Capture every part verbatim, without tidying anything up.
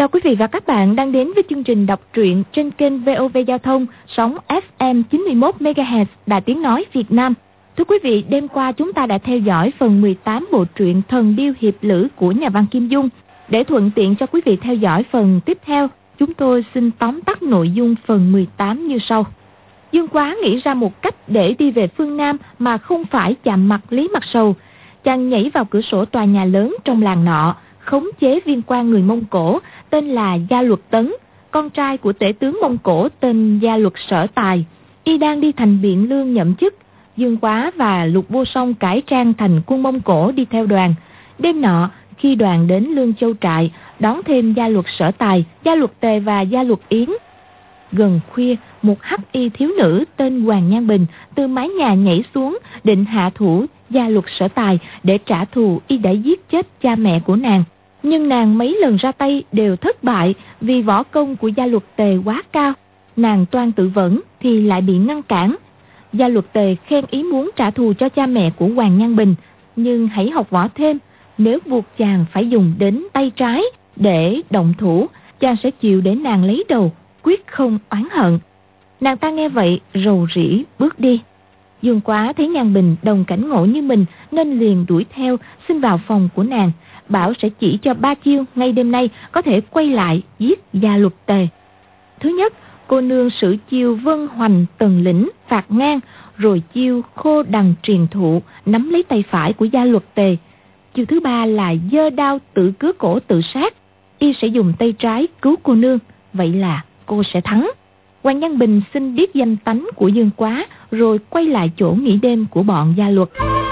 Chào quý vị và các bạn đang đến với chương trình đọc truyện trên kênh vê o vê Giao thông sóng ép em chín mươi mốt mê ga héc Đài Tiếng Nói Việt Nam. Thưa quý vị, đêm qua chúng ta đã theo dõi phần mười tám bộ truyện Thần Điêu Hiệp Lữ của nhà văn Kim Dung. Để thuận tiện cho quý vị theo dõi phần tiếp theo, chúng tôi xin tóm tắt nội dung phần mười tám như sau. Dương Quá nghĩ ra một cách để đi về phương Nam mà không phải chạm mặt Lý Mặt Sầu. Chàng nhảy vào cửa sổ tòa nhà lớn trong làng nọ, khống chế viên quan người Mông Cổ tên là Gia Luật Tấn, con trai của tể tướng Mông Cổ tên Gia Luật Sở Tài. Y đang đi thành Biện Lương nhậm chức. Dương Quá và Lục Vô Song cải trang thành quân Mông Cổ đi theo đoàn. Đêm nọ, khi đoàn đến Lương Châu Trại, đón thêm Gia Luật Sở Tài, Gia Luật Tề và Gia Luật Yến. Gần khuya, một hắc y thiếu nữ tên Hoàng Nhan Bình từ mái nhà nhảy xuống, định hạ thủ Gia Luật Sở Tài để trả thù y đã giết chết cha mẹ của nàng. Nhưng nàng mấy lần ra tay đều thất bại vì võ công của Gia Luật Tề quá cao. Nàng toan tự vẫn thì lại bị ngăn cản. Gia Luật Tề khen ý muốn trả thù cho cha mẹ của Hoàng Nhan Bình, nhưng hãy học võ thêm. Nếu buộc chàng phải dùng đến tay trái để động thủ, chàng sẽ chịu để nàng lấy đầu, quyết không oán hận. Nàng ta nghe vậy rầu rĩ bước đi. Dương Quá thấy Nhan Bình đồng cảnh ngộ như mình nên liền đuổi theo, xin vào phòng của nàng, bảo sẽ chỉ cho ba chiêu ngay đêm nay có thể quay lại giết Gia Luật Tề. Thứ nhất, cô nương sử chiêu Vân Hoành Tần Lĩnh phạt ngang, rồi chiêu Khô Đằng Triền Thụ nắm lấy tay phải của Gia Luật Tề. Chiêu thứ ba là giơ đao tự cứa cổ tự sát, y sẽ dùng tay trái cứu cô nương, vậy là cô sẽ thắng. Hoàng Nhan Bình xin biết danh tánh của Dương Quá, rồi quay lại chỗ nghỉ đêm của bọn Gia Luật.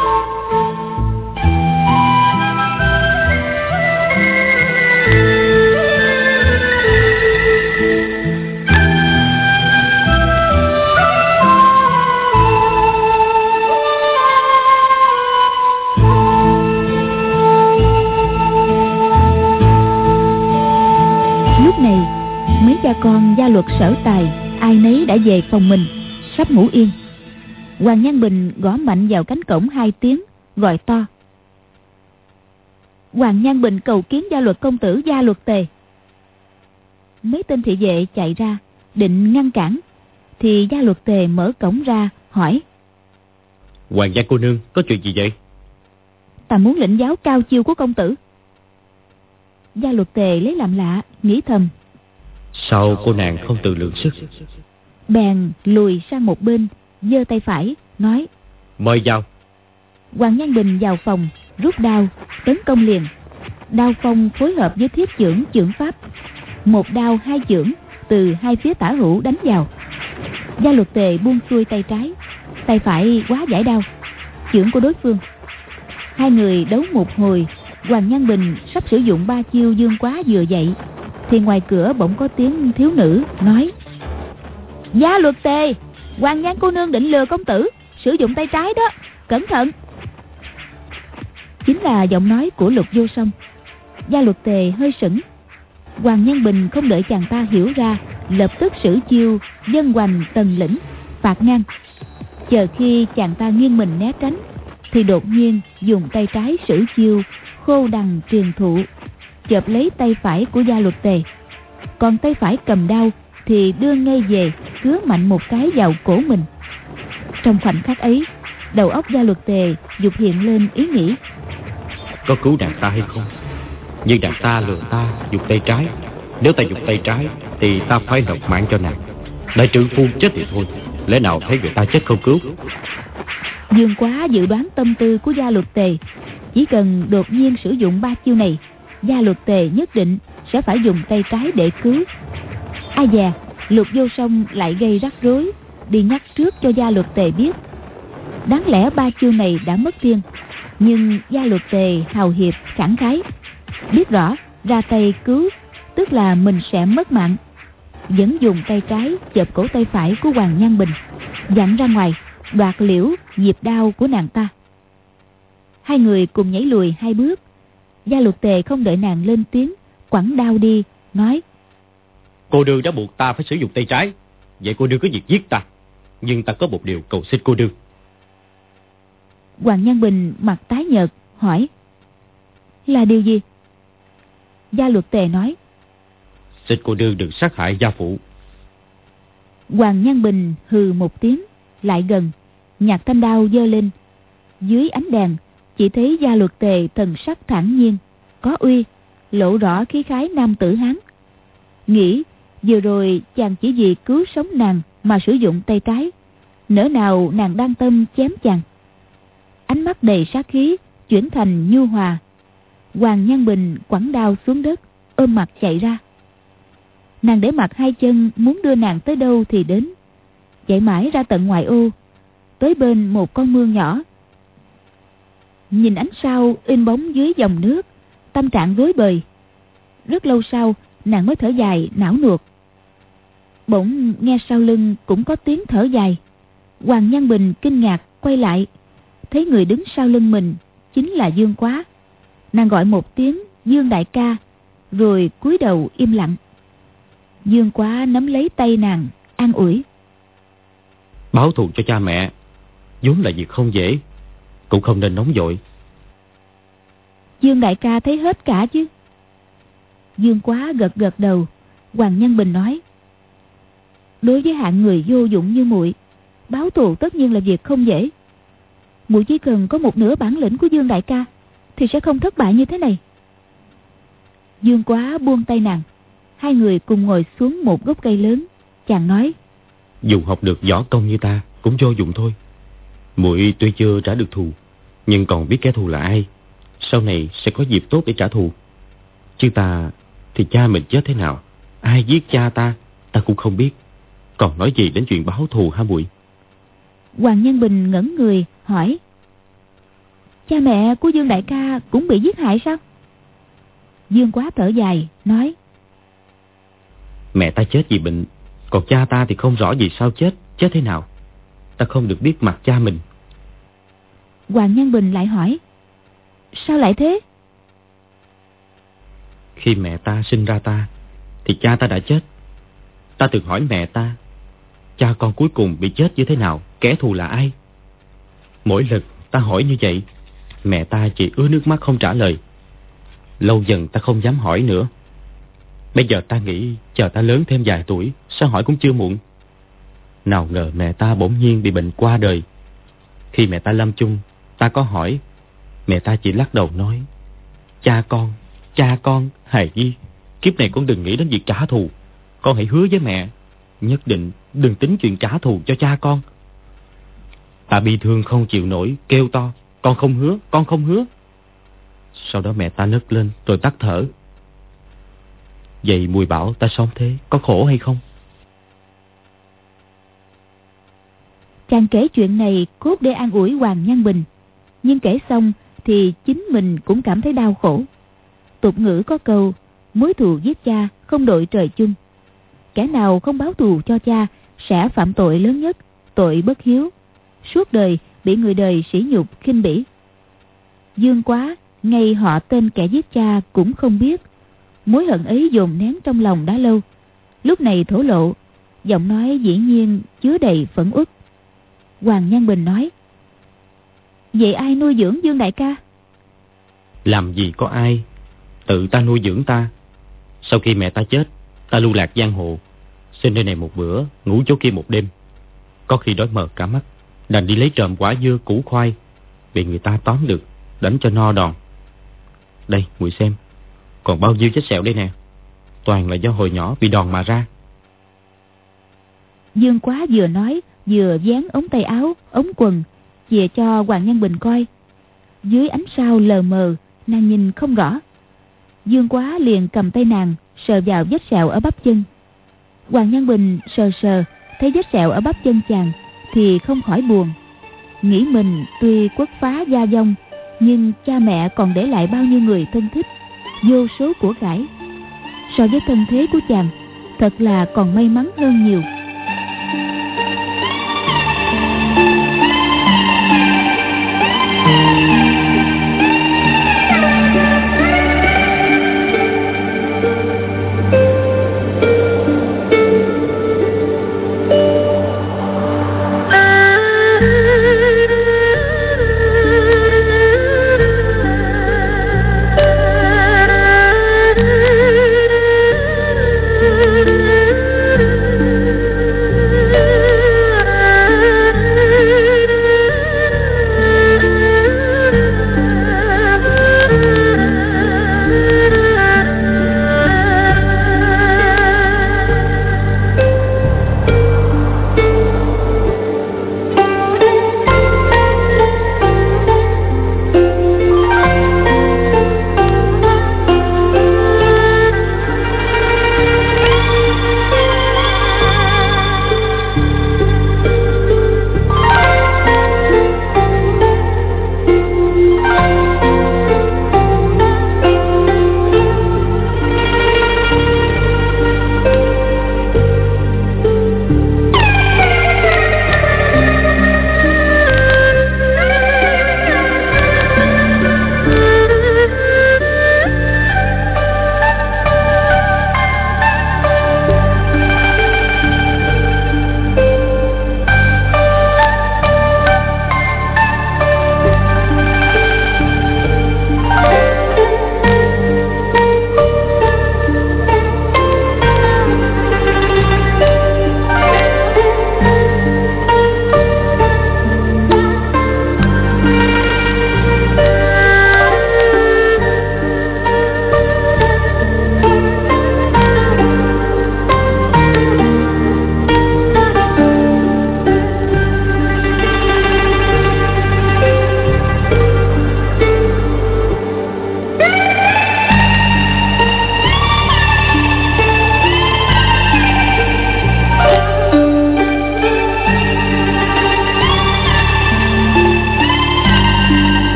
Lúc này, mấy cha con Gia Luật Sở Tài ai nấy đã về phòng mình, sắp ngủ yên. Hoàng Nhan Bình gõ mạnh vào cánh cổng hai tiếng, gọi to: Hoàng Nhan Bình cầu kiến Gia Luật công tử Gia Luật Tề. Mấy tên thị vệ chạy ra định ngăn cản, thì Gia Luật Tề mở cổng ra hỏi: Hoàng gia cô nương, có chuyện gì vậy? Ta muốn lĩnh giáo cao chiêu của công tử. Gia Luật Tề lấy làm lạ, nghĩ thầm: Sao cô nàng không tự lượng sức? Bèn lùi sang một bên, giơ tay phải nói: Mời vào. Hoàng Nhan Bình vào phòng, rút đao tấn công liền. Đao phong phối hợp với thiết chưởng chưởng pháp, một đao hai chưởng từ hai phía tả hữu đánh vào. Gia Luật Tề buông xuôi tay trái, tay phải quá giải đao chưởng của đối phương. Hai người đấu một hồi. Hoàng Nhan Bình sắp sử dụng ba chiêu Dương Quá vừa dậy, thì ngoài cửa bỗng có tiếng thiếu nữ nói: Gia Luật Tề, Hoàng Nhan cô nương định lừa công tử sử dụng tay trái đó, cẩn thận. Chính là giọng nói của Lục Vô Song. Gia Luật Tề hơi sững. Hoàng Nhan Bình không đợi chàng ta hiểu ra, lập tức sử chiêu Vân Hoành Tần Lĩnh phạt ngang. Chờ khi chàng ta nghiêng mình né tránh, thì đột nhiên dùng tay trái sử chiêu Khô Đằng Triền Thụ chộp lấy tay phải của Gia Luật Tề, còn tay phải cầm đao thì đưa ngay về cứa mạnh một cái vào cổ mình. Trong khoảnh khắc ấy, đầu óc Gia Luật Tề dục hiện lên ý nghĩ: có cứu nàng ta hay không? Nhưng nàng ta lừa ta dùng tay trái, nếu ta dùng tay trái thì ta phải nộp mạng cho nàng. Đại trượng phu chết thì thôi, lẽ nào thấy người ta chết không cứu? Dương Quá dự đoán tâm tư của Gia Luật Tề, chỉ cần đột nhiên sử dụng ba chiêu này, Gia Luật Tề nhất định sẽ phải dùng tay trái để cứu. Ai dè, Lục Vô Song lại gây rắc rối, đi nhắc trước cho Gia Luật Tề biết. Đáng lẽ ba chiêu này đã mất tiên, nhưng Gia Luật Tề hào hiệp khẳng khái, biết rõ ra tay cứu tức là mình sẽ mất mạng, vẫn dùng tay trái chộp cổ tay phải của Hoàng Nhan Bình, dặn ra ngoài đoạt liễu diệp đao của nàng ta. Hai người cùng nhảy lùi hai bước. Gia Luật Tề không đợi nàng lên tiếng, quẳng đao đi, nói: Cô nương đã buộc ta phải sử dụng tay trái, vậy cô nương có việc giết ta, nhưng ta có một điều cầu xin cô nương. Hoàng Nhan Bình mặt tái nhợt hỏi: Là điều gì? Gia Luật Tề nói: Xin cô nương đừng sát hại gia phụ. Hoàng Nhan Bình hừ một tiếng, lại gần, nhặt thanh đao giơ lên. Dưới ánh đèn, chỉ thấy Gia Luật Tề thần sắc thản nhiên, có uy, lộ rõ khí khái nam tử Hán. Nghĩ vừa rồi chàng chỉ vì cứu sống nàng mà sử dụng tay trái, nỡ nào nàng đang tâm chém chàng. Ánh mắt đầy sát khí chuyển thành nhu hòa. Hoàng Nhan Bình quẳng đao xuống đất, ôm mặt chạy ra. Nàng để mặt hai chân, muốn đưa nàng tới đâu thì đến. Chạy mãi ra tận ngoại ô, tới bên một con mương nhỏ. Nhìn ánh sao in bóng dưới dòng nước, tâm trạng rối bời. Rất lâu sau, nàng mới thở dài não nuột. Bỗng nghe sau lưng cũng có tiếng thở dài. Hoàng Nhan Bình kinh ngạc quay lại, thấy người đứng sau lưng mình chính là Dương Quá. Nàng gọi một tiếng Dương đại ca, rồi cúi đầu im lặng. Dương Quá nắm lấy tay nàng, an ủi. Báo thù cho cha mẹ vốn là việc không dễ, cũng không nên nóng vội. Dương đại ca thấy hết cả chứ? Dương Quá gật gật đầu. Hoàng Nhan Bình nói, đối với hạng người vô dụng như muội, báo thù tất nhiên là việc không dễ. Muội chỉ cần có một nửa bản lĩnh của Dương đại ca thì sẽ không thất bại như thế này. Dương Quá buông tay nàng, hai người cùng ngồi xuống một gốc cây lớn. Chàng nói, dù học được võ công như ta cũng vô dụng thôi. Muội tuy chưa trả được thù, nhưng còn biết kẻ thù là ai, sau này sẽ có dịp tốt để trả thù. Chứ ta thì cha mình chết thế nào, ai giết cha ta ta cũng không biết, còn nói gì đến chuyện báo thù hả muội? Hoàng Nhan Bình ngẩn người hỏi, cha mẹ của Dương đại ca cũng bị giết hại sao? Dương Quá thở dài nói, mẹ ta chết vì bệnh, còn cha ta thì không rõ vì sao chết, chết thế nào. Ta không được biết mặt cha mình. Hoàng Nhan Bình lại hỏi, sao lại thế? Khi mẹ ta sinh ra ta thì cha ta đã chết. Ta từng hỏi mẹ ta, cha con cuối cùng bị chết như thế nào, kẻ thù là ai? Mỗi lần ta hỏi như vậy, mẹ ta chỉ ứa nước mắt không trả lời. Lâu dần ta không dám hỏi nữa. Bây giờ ta nghĩ chờ ta lớn thêm vài tuổi, sao hỏi cũng chưa muộn. Nào ngờ mẹ ta bỗng nhiên bị bệnh qua đời. Khi mẹ ta lâm chung, ta có hỏi, mẹ ta chỉ lắc đầu nói, cha con, cha con, hài nhi, kiếp này con đừng nghĩ đến việc trả thù. Con hãy hứa với mẹ, nhất định đừng tính chuyện trả thù cho cha con. Ta bị thương không chịu nổi, kêu to, con không hứa, con không hứa. Sau đó mẹ ta nấc lên rồi tắt thở. Vậy muội bảo ta sống thế có khổ hay không? Chàng kể chuyện này cốt để an ủi Hoàng Nhan Bình, nhưng kể xong thì chính mình cũng cảm thấy đau khổ. Tục ngữ có câu, mối thù giết cha không đội trời chung. Kẻ nào không báo thù cho cha sẽ phạm tội lớn nhất, tội bất hiếu, suốt đời bị người đời sỉ nhục khinh bỉ. Dương Quá ngay họ tên kẻ giết cha cũng không biết, mối hận ấy dồn nén trong lòng đã lâu, lúc này thổ lộ, giọng nói dĩ nhiên chứa đầy phẫn uất. Hoàng Nhan Bình nói, vậy ai nuôi dưỡng Dương đại ca? Làm gì có ai, tự ta nuôi dưỡng ta. Sau khi mẹ ta chết, ta lưu lạc giang hồ, xin nơi này một bữa, ngủ chỗ kia một đêm. Có khi đói mờ cả mắt, đành đi lấy trộm quả dưa củ khoai, bị người ta tóm được, đánh cho no đòn. Đây, muội xem, còn bao nhiêu vết sẹo đây nè, toàn là do hồi nhỏ bị đòn mà ra. Dương Quá vừa nói vừa dán ống tay áo, ống quần chìa cho Hoàng Nhan Bình coi. Dưới ánh sao lờ mờ, nàng nhìn không rõ. Dương Quá liền cầm tay nàng sờ vào vết sẹo ở bắp chân. Hoàng Nhan Bình sờ sờ thấy vết sẹo ở bắp chân chàng thì không khỏi buồn, nghĩ mình tuy quất phá gia vong, nhưng cha mẹ còn để lại bao nhiêu người thân thích, vô số của cải. So với thân thế của chàng, thật là còn may mắn hơn nhiều.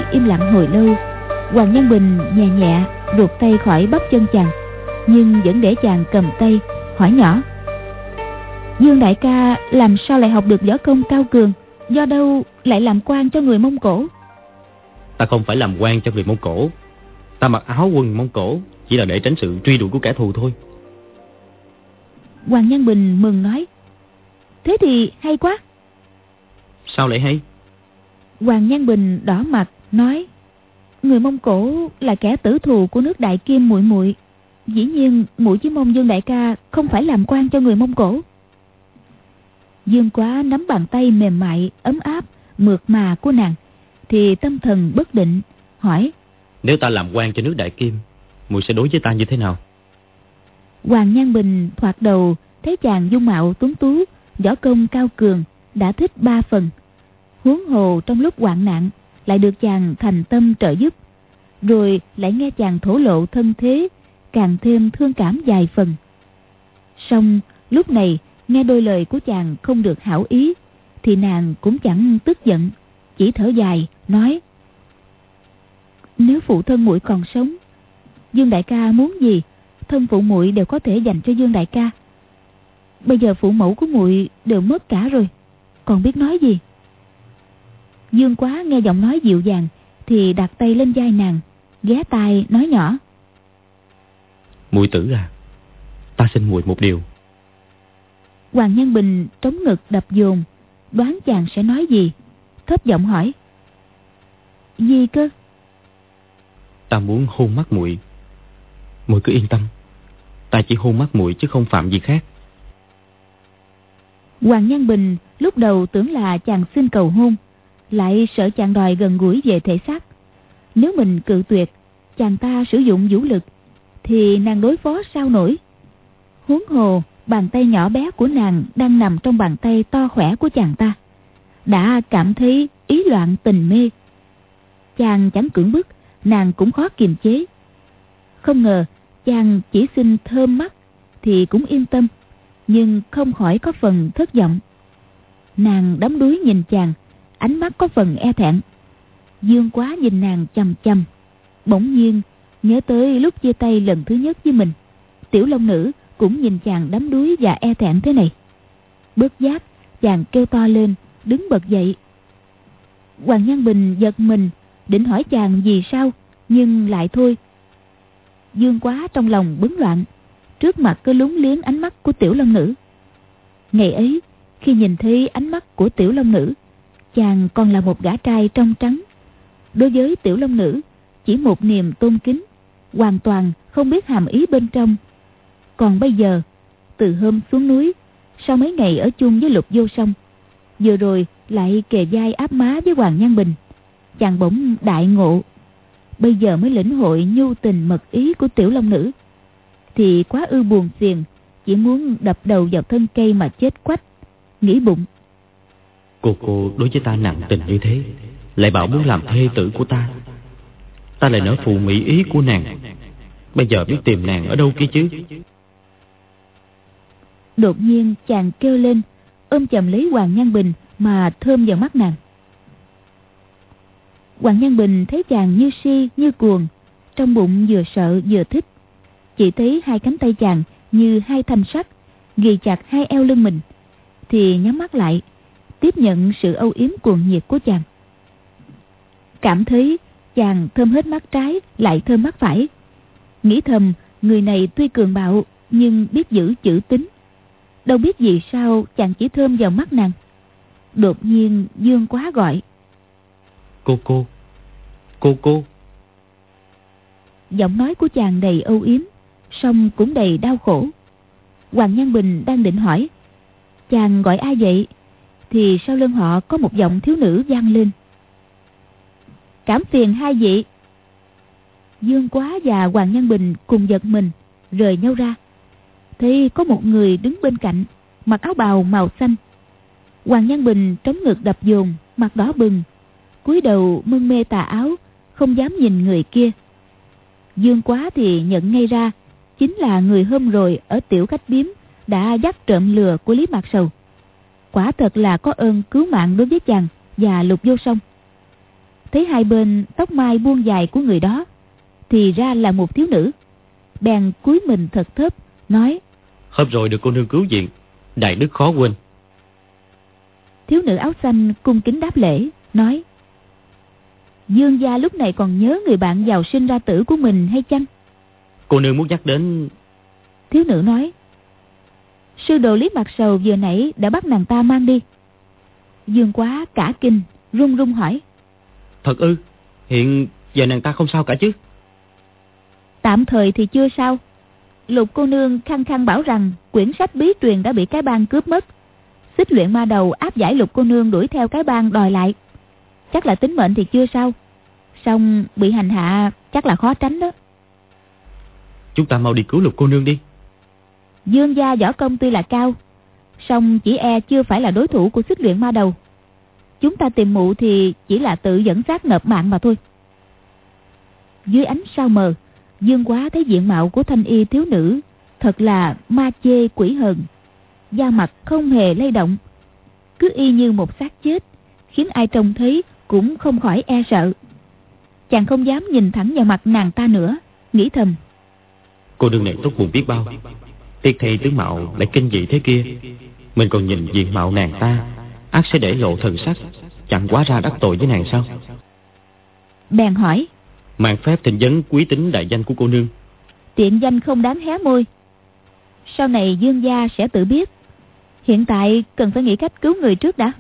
im lặng hồi lâu. Hoàng Nhân Bình nhẹ nhẹ ruột tay khỏi bắp chân chàng, nhưng vẫn để chàng cầm tay, hỏi nhỏ: Dương đại ca làm sao lại học được võ công cao cường, do đâu lại làm quan cho người Mông Cổ? Ta không phải làm quan cho người Mông Cổ. Ta mặc áo quần Mông Cổ chỉ là để tránh sự truy đuổi của kẻ thù thôi. Hoàng Nhân Bình mừng nói: Thế thì hay quá. Sao lại hay? Hoàng Nhân Bình đỏ mặt nói: Người Mông Cổ là kẻ tử thù của nước Đại Kim muội muội, dĩ nhiên muội chỉ mong Dương đại ca không phải làm quan cho người Mông Cổ. Dương Quá nắm bàn tay mềm mại ấm áp mượt mà của nàng thì tâm thần bất định, hỏi: Nếu ta làm quan cho nước Đại Kim, muội sẽ đối với ta như thế nào? Hoàng Nhan Bình thoạt đầu thấy chàng dung mạo tuấn tú, võ công cao cường, đã thích ba phần. Huống hồ trong lúc hoạn nạn lại được chàng thành tâm trợ giúp, rồi lại nghe chàng thổ lộ thân thế, càng thêm thương cảm vài phần. Song lúc này nghe đôi lời của chàng không được hảo ý, thì nàng cũng chẳng tức giận, chỉ thở dài nói: Nếu phụ thân muội còn sống, Dương đại ca muốn gì, thân phụ muội đều có thể dành cho Dương đại ca. Bây giờ phụ mẫu của muội đều mất cả rồi, còn biết nói gì? Dương Quá nghe giọng nói dịu dàng thì đặt tay lên vai nàng, ghé tai nói nhỏ: Muội tử à, ta xin muội một điều. Hoàng Nhân Bình trống ngực đập dồn, đoán chàng sẽ nói gì, thấp giọng hỏi: Gì cơ? Ta muốn hôn mắt muội. Muội cứ yên tâm, ta chỉ hôn mắt muội chứ không phạm gì khác. Hoàng Nhân Bình lúc đầu tưởng là chàng xin cầu hôn, lại sợ chàng đòi gần gũi về thể xác. Nếu mình cự tuyệt, chàng ta sử dụng vũ lực, thì nàng đối phó sao nổi. Huống hồ bàn tay nhỏ bé của nàng đang nằm trong bàn tay to khỏe của chàng ta, đã cảm thấy ý loạn tình mê. Chàng chẳng cưỡng bức, nàng cũng khó kiềm chế. Không ngờ chàng chỉ xin thơm mắt thì cũng yên tâm, nhưng không khỏi có phần thất vọng. Nàng đắm đuối nhìn chàng, ánh mắt có phần e thẹn. Dương Quá nhìn nàng chằm chằm, bỗng nhiên nhớ tới lúc chia tay lần thứ nhất với mình, Tiểu Long Nữ cũng nhìn chàng đắm đuối và e thẹn thế này. Bất giác chàng kêu to lên, đứng bật dậy. Hoàng Nhân Bình giật mình, định hỏi chàng vì sao, nhưng lại thôi. Dương Quá trong lòng bấn loạn, trước mặt cứ lúng liếng ánh mắt của Tiểu Long Nữ. Ngày ấy khi nhìn thấy ánh mắt của Tiểu Long Nữ, chàng còn là một gã trai trong trắng. Đối với Tiểu Long Nữ chỉ một niềm tôn kính, hoàn toàn không biết hàm ý bên trong. Còn bây giờ, từ hôm xuống núi, sau mấy ngày ở chung với Lục Vô Song, vừa rồi lại kề vai áp má với Hoàng Nhân Bình, chàng bỗng đại ngộ. Bây giờ mới lĩnh hội nhu tình mật ý của Tiểu Long Nữ, thì quá ư buồn phiền, chỉ muốn đập đầu vào thân cây mà chết quách. Nghĩ bụng: Cô cô đối với ta nặng tình như thế, lại bảo muốn làm thê tử của ta. Ta lại nỡ phụ mỹ ý của nàng, bây giờ biết tìm nàng ở đâu kia chứ? Đột nhiên chàng kêu lên, ôm chầm lấy Hoàng Nhân Bình mà thơm vào mắt nàng. Hoàng Nhân Bình thấy chàng như si như cuồng, trong bụng vừa sợ vừa thích. Chỉ thấy hai cánh tay chàng như hai thanh sắt ghì chặt hai eo lưng mình, thì nhắm mắt lại tiếp nhận sự âu yếm cuồng nhiệt của chàng. Cảm thấy chàng thơm hết mắt trái lại thơm mắt phải, nghĩ thầm người này tuy cường bạo nhưng biết giữ chữ tín. Đâu biết vì sao chàng chỉ thơm vào mắt nàng. Đột nhiên Dương Quá gọi: Cô cô, cô cô. Giọng nói của chàng đầy âu yếm, song cũng đầy đau khổ. Hoàng Nhân Bình đang định hỏi chàng gọi ai vậy, thì sau lưng họ có một giọng thiếu nữ vang lên: Cảm phiền hai vị. Dương Quá và Hoàng Nhân Bình cùng giật mình, rời nhau ra, thì có một người đứng bên cạnh, mặc áo bào màu xanh. Hoàng Nhân Bình trống ngực đập dồn, mặt đỏ bừng, cúi đầu mân mê tà áo, không dám nhìn người kia. Dương Quá thì nhận ngay ra chính là người hôm rồi ở tiểu khách điếm đã dắt trộm lừa của Lý Mạc Sầu. Quả thật là có ơn cứu mạng đối với chàng và Lục Vô Song. thấy hai bên tóc mai buông dài của người đó thì ra là một thiếu nữ, bèn cúi mình thật thấp nói: Hôm rồi được cô nương cứu viện, đại đức khó quên. Thiếu nữ áo xanh cung kính đáp lễ, nói: Dương gia lúc này còn nhớ người bạn giàu sinh ra tử của mình hay chăng? Cô nương muốn nhắc đến... Thiếu nữ nói: Sư đồ Lý Mặt Sầu vừa nãy đã bắt nàng ta mang đi. Dương Quá cả kinh, run run hỏi: Thật ư? Hiện giờ nàng ta không sao cả chứ? Tạm thời thì chưa sao. Lục cô nương khăng khăng bảo rằng quyển sách bí truyền đã bị cái bang cướp mất. Xích Luyện Ma Đầu áp giải Lục cô nương đuổi theo cái bang đòi lại. Chắc là tính mệnh thì chưa sao, song bị hành hạ chắc là khó tránh đó. Chúng ta mau đi cứu Lục cô nương đi. Dương gia võ công tuy là cao, song chỉ e chưa phải là đối thủ của Xích Luyện Ma Đầu. Chúng ta tìm mụ thì chỉ là tự dẫn xác nộp mạng mà thôi. Dưới ánh sao mờ, Dương Quá thấy diện mạo của thanh y thiếu nữ thật là ma chê quỷ hờn, da mặt không hề lay động, cứ y như một xác chết, khiến ai trông thấy cũng không khỏi e sợ. Chàng không dám nhìn thẳng vào mặt nàng ta nữa, nghĩ thầm: Cô nương này tốt bụng biết bao, tiếc thay tướng mạo lại kinh dị thế kia. Mình còn nhìn diện mạo nàng ta, ắt sẽ để lộ thần sắc, chẳng quá ra đắc tội với nàng sao? Bèn hỏi: Mạn phép thỉnh vấn quý tính đại danh của cô nương. Tiện danh không đáng hé môi, sau này Dương gia sẽ tự biết. Hiện tại cần phải nghĩ cách cứu người trước đã.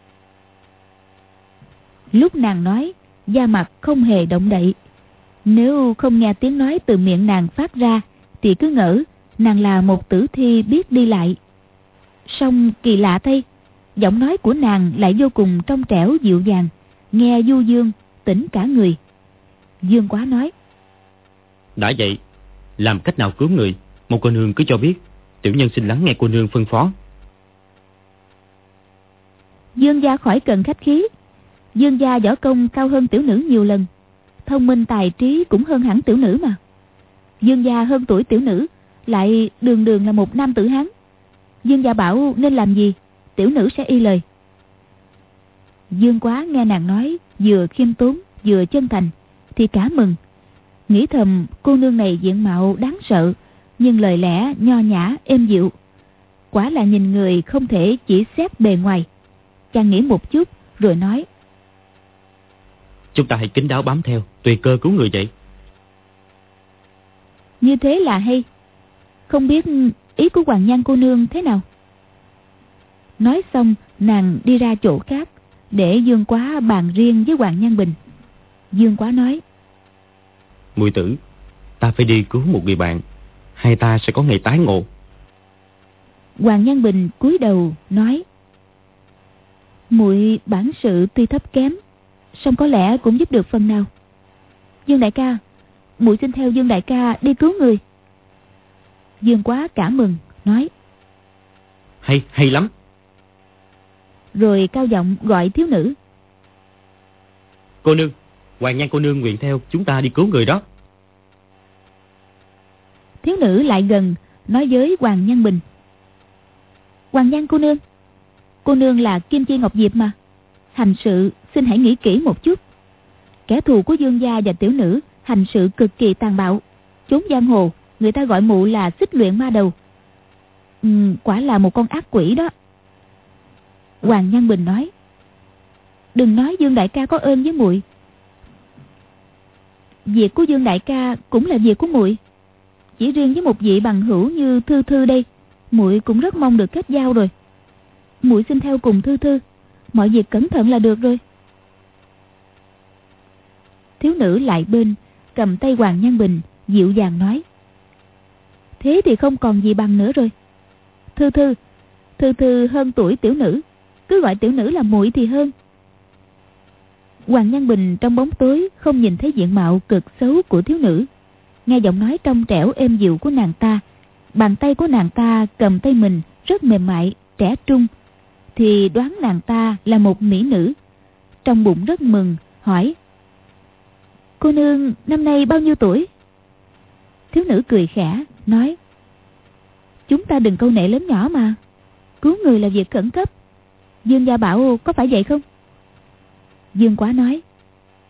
Lúc nàng nói, da mặt không hề động đậy. Nếu không nghe tiếng nói từ miệng nàng phát ra thì cứ ngỡ nàng là một tử thi biết đi lại. Song kỳ lạ thay, giọng nói của nàng lại vô cùng trong trẻo dịu dàng, nghe du dương, tỉnh cả người. Dương Quá nói: Đã vậy, làm cách nào cứu người, một cô nương cứ cho biết, tiểu nhân xin lắng nghe cô nương phân phó. Dương gia khỏi cần khách khí. Dương gia võ công cao hơn tiểu nữ nhiều lần, thông minh tài trí cũng hơn hẳn tiểu nữ mà. Dương gia hơn tuổi tiểu nữ, lại đường đường là một nam tử hán. Dương gia bảo nên làm gì, tiểu nữ sẽ y lời. Dương Quá nghe nàng nói vừa khiêm tốn vừa chân thành thì cả mừng, nghĩ thầm cô nương này diện mạo đáng sợ, nhưng lời lẽ nho nhã êm dịu, quả là nhìn người không thể chỉ xét bề ngoài. Chàng nghĩ một chút rồi nói: Chúng ta hãy kín đáo bám theo, tùy cơ cứu người vậy. Như thế là hay. Không biết ý của Hoàng Nhan cô nương thế nào? Nói xong nàng đi ra chỗ khác, để Dương Quá bàn riêng với Hoàng Nhan Bình. Dương Quá nói: Muội tử, ta phải đi cứu một người bạn, hai ta sẽ có ngày tái ngộ. Hoàng Nhan Bình cúi đầu nói: Muội bản sự tuy thấp kém, song có lẽ cũng giúp được phần nào. Dương đại ca, muội xin theo Dương đại ca đi cứu người. Dương Quá cảm mừng nói: Hay, hay lắm. Rồi cao giọng gọi thiếu nữ: Cô nương, Hoàng Nhan cô nương nguyện theo chúng ta đi cứu người đó. Thiếu nữ lại gần nói với Hoàng Nhan Bình: Hoàng Nhan cô nương, cô nương là Kim Chi Ngọc Diệp mà, hành sự xin hãy nghĩ kỹ một chút. Kẻ thù của Dương gia và tiểu nữ hành sự cực kỳ tàn bạo, chốn giang hồ người ta gọi mụ là Xích Luyện Ma Đầu. Ừ, quả là một con ác quỷ đó. Hoàng Nhan Bình nói: Đừng nói Dương đại ca có ơn với muội, việc của Dương đại ca cũng là việc của muội. Chỉ riêng với một vị bằng hữu như Thư Thư đây, muội cũng rất mong được kết giao rồi. Muội xin theo cùng Thư Thư, mọi việc cẩn thận là được rồi. Thiếu nữ lại bên cầm tay Hoàng Nhan Bình dịu dàng nói: Thế thì không còn gì bằng nữa rồi. Thư Thư, Thư Thư hơn tuổi tiểu nữ, cứ gọi tiểu nữ là muội thì hơn. Hoàng Nhan Bình trong bóng tối không nhìn thấy diện mạo cực xấu của thiếu nữ, nghe giọng nói trong trẻo êm dịu của nàng ta, bàn tay của nàng ta cầm tay mình rất mềm mại, trẻ trung, thì đoán nàng ta là một mỹ nữ. Trong bụng rất mừng, hỏi: Cô nương năm nay bao nhiêu tuổi? Thiếu nữ cười khẽ, nói: Chúng ta đừng câu nệ lớn nhỏ mà, cứu người là việc khẩn cấp. Dương gia bảo có phải vậy không? Dương Quá nói: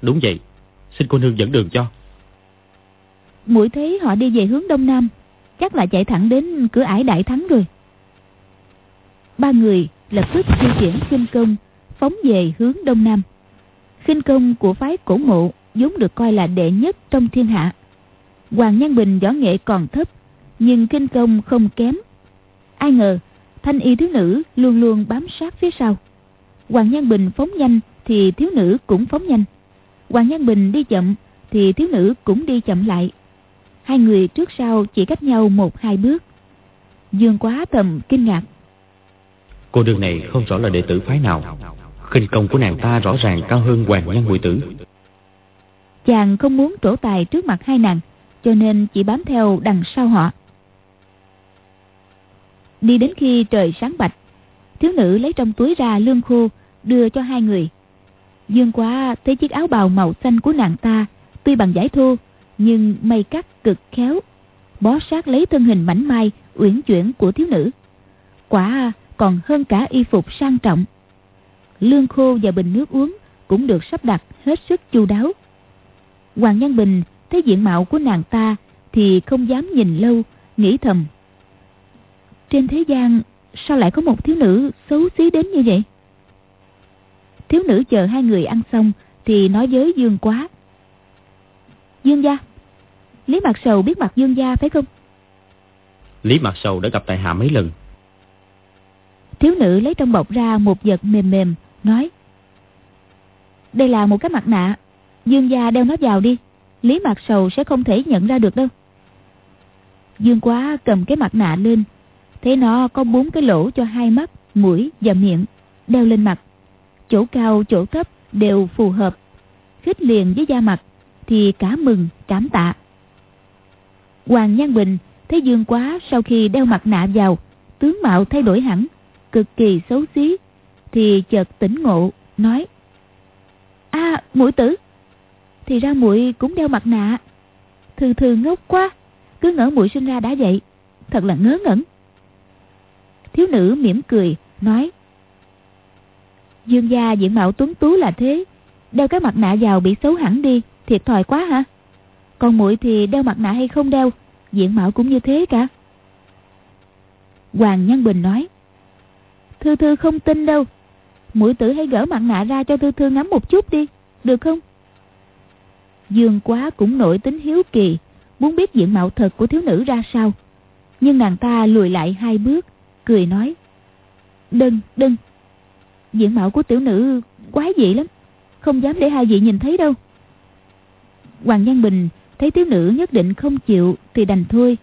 Đúng vậy, xin cô nương dẫn đường cho. Muội thấy họ đi về hướng đông nam, chắc là chạy thẳng đến cửa ải Đại Thắng rồi. Ba người lập tức di chuyển khinh công phóng về hướng đông nam. Khinh công của phái Cổ Mộ vốn được coi là đệ nhất trong thiên hạ. Hoàng Nhan Bình võ nghệ còn thấp, nhưng khinh công không kém. Ai ngờ thanh y thiếu nữ luôn luôn bám sát phía sau. Hoàng Nhan Bình phóng nhanh thì thiếu nữ cũng phóng nhanh. Hoàng Nhan Bình đi chậm thì thiếu nữ cũng đi chậm lại. Hai người trước sau chỉ cách nhau một hai bước. Dương Quá thầm kinh ngạc. Cô nương này không rõ là đệ tử phái nào. Khinh công của nàng ta rõ ràng cao hơn Hoàng Nhan muội tử. Chàng không muốn trổ tài trước mặt hai nàng, cho nên chỉ bám theo đằng sau họ. Đi đến khi trời sáng bạch, thiếu nữ lấy trong túi ra lương khô đưa cho hai người. Dương Quá thấy chiếc áo bào màu xanh của nàng ta tuy bằng vải thô, nhưng may cắt cực khéo, bó sát lấy thân hình mảnh mai uyển chuyển của thiếu nữ. Quả còn hơn cả y phục sang trọng. Lương khô và bình nước uống cũng được sắp đặt hết sức chu đáo. Hoàng Nhan Bình thấy diện mạo của nàng ta thì không dám nhìn lâu, nghĩ thầm: trên thế gian sao lại có một thiếu nữ xấu xí đến như vậy? Thiếu nữ chờ hai người ăn xong thì nói với Dương Quá: Dương gia, Lý Mạc Sầu biết mặt Dương gia phải không? Lý Mạc Sầu đã gặp tại hạ mấy lần. Thiếu nữ lấy trong bọc ra một vật mềm mềm, nói: đây là một cái mặt nạ, Dương gia đeo nó vào đi, Lý Mạc Sầu sẽ không thể nhận ra được đâu. Dương Quá cầm cái mặt nạ lên, thấy nó có bốn cái lỗ cho hai mắt, mũi và miệng, đeo lên mặt. Chỗ cao chỗ thấp đều phù hợp, khít liền với da mặt, thì cả mừng cảm tạ. Hoàng Nhan Bình thấy Dương Quá sau khi đeo mặt nạ vào, tướng mạo thay đổi hẳn, cực kỳ xấu xí, thì chợt tỉnh ngộ, nói: À, muội tử, thì ra muội cũng đeo mặt nạ. Thư Thư ngốc quá, cứ ngỡ muội sinh ra đã vậy, thật là ngớ ngẩn. Thiếu nữ mỉm cười nói: Dương gia diện mạo tuấn tú là thế, đeo cái mặt nạ vào bị xấu hẳn đi, thiệt thòi quá hả? Còn muội thì đeo mặt nạ hay không đeo, diện mạo cũng như thế cả. Hoàng Nhan Bình nói: Thư Thư không tin đâu, muội tử hãy gỡ mặt nạ ra cho Thư Thư ngắm một chút đi, được không? Dương Quá cũng nổi tính hiếu kỳ, muốn biết diện mạo thật của thiếu nữ ra sao, nhưng nàng ta lùi lại hai bước, cười nói: Đừng, đừng, diện mạo của tiểu nữ quái dị lắm, không dám để hai vị nhìn thấy đâu. Hoàng Nhan Bình thấy thiếu nữ nhất định không chịu thì đành thôi.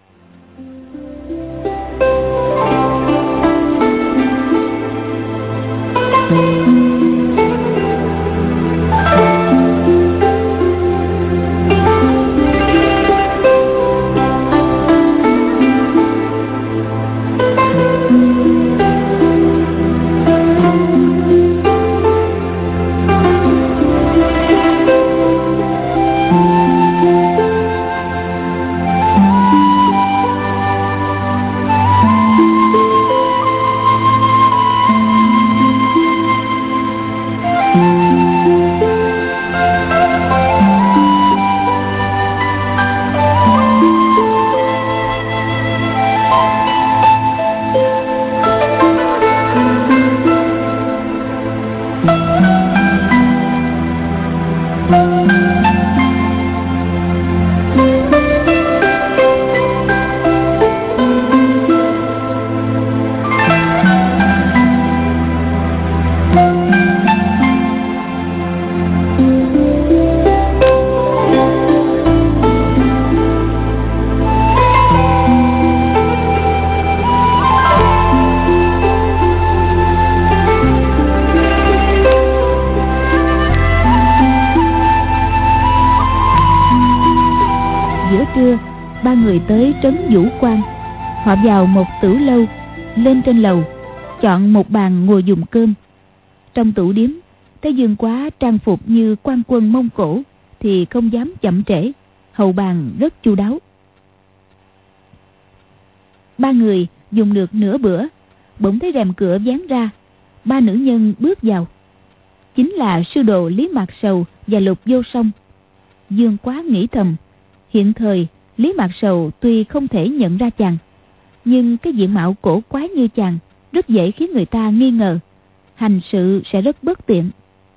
Tới trấn Vũ Quan, họ vào một tửu lâu, lên trên lầu chọn một bàn ngồi dùng cơm. Trong tủ điếm thấy Dương Quá trang phục như quan quân Mông Cổ thì không dám chậm trễ, hầu bàn rất chu đáo. Ba người dùng được nửa bữa, bỗng thấy rèm cửa vén ra, ba nữ nhân bước vào. chính là sư đồ Lý Mạc Sầu và Lục Vô Song. Dương Quá nghĩ thầm, hiện thời Lý Mạc Sầu tuy không thể nhận ra chàng, nhưng cái diện mạo cổ quái như chàng rất dễ khiến người ta nghi ngờ, hành sự sẽ rất bất tiện.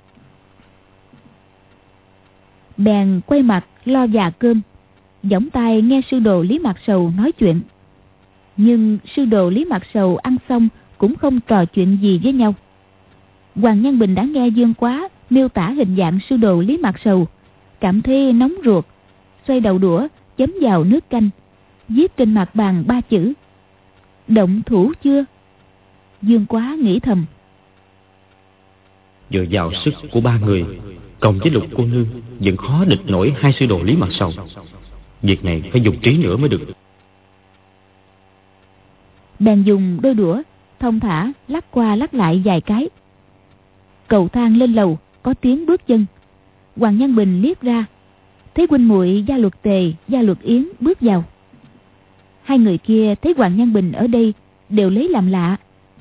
Bèn quay mặt lo già cơm, giỏng tai nghe sư đồ Lý Mạc Sầu nói chuyện. Nhưng sư đồ Lý Mạc Sầu ăn xong cũng không trò chuyện gì với nhau. Hoàng Nhan Bình đã nghe Dương Quá miêu tả hình dạng sư đồ Lý Mạc Sầu, cảm thấy nóng ruột, xoay đầu đũa chấm vào nước canh, viết trên mặt bàn ba chữ: động thủ chưa? Dương Quá nghĩ thầm, dựa vào sức của ba người cộng với Lục cô nương vẫn khó địch nổi hai sư đồ Lý Mạc Sầu. Việc này phải dùng trí nữa mới được. Bèn dùng đôi đũa thông thả lắc qua lắc lại vài cái. Cầu thang lên lầu có tiếng bước chân. Hoàng Nhan Bình liếc ra, thấy huynh muội Gia Luật Tề, Gia Luật Yến bước vào. Hai người kia thấy Hoàng Nhan Bình ở đây đều lấy làm lạ,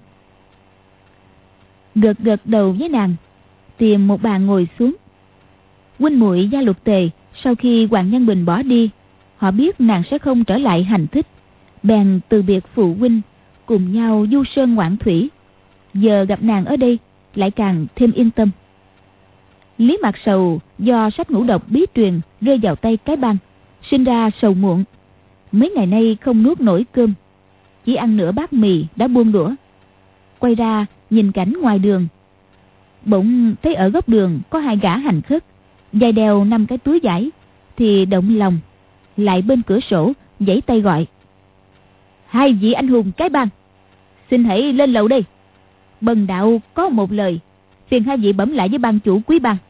gật gật đầu với nàng, tìm một bàn ngồi xuống. Huynh muội Gia Luật Tề sau khi Hoàng Nhan Bình bỏ đi, họ biết nàng sẽ không trở lại hành thích, bèn từ biệt phụ huynh, cùng nhau du sơn ngoạn thủy. Giờ gặp nàng ở đây lại càng thêm yên tâm. Lý Mạc Sầu do sách ngũ độc bí truyền rơi vào tay cái bang, sinh ra sầu muộn, mấy ngày nay không nuốt nổi cơm, chỉ ăn nửa bát mì đã buông đũa. Quay ra nhìn cảnh ngoài đường, bỗng thấy ở góc đường có hai gã hành khất, vai đeo năm cái túi vải, thì động lòng, lại bên cửa sổ giãy tay gọi: hai vị anh hùng cái bang, xin hãy lên lầu đây. Bần đạo có một lời, phiền hai vị bẩm lại với ban chủ quý bang.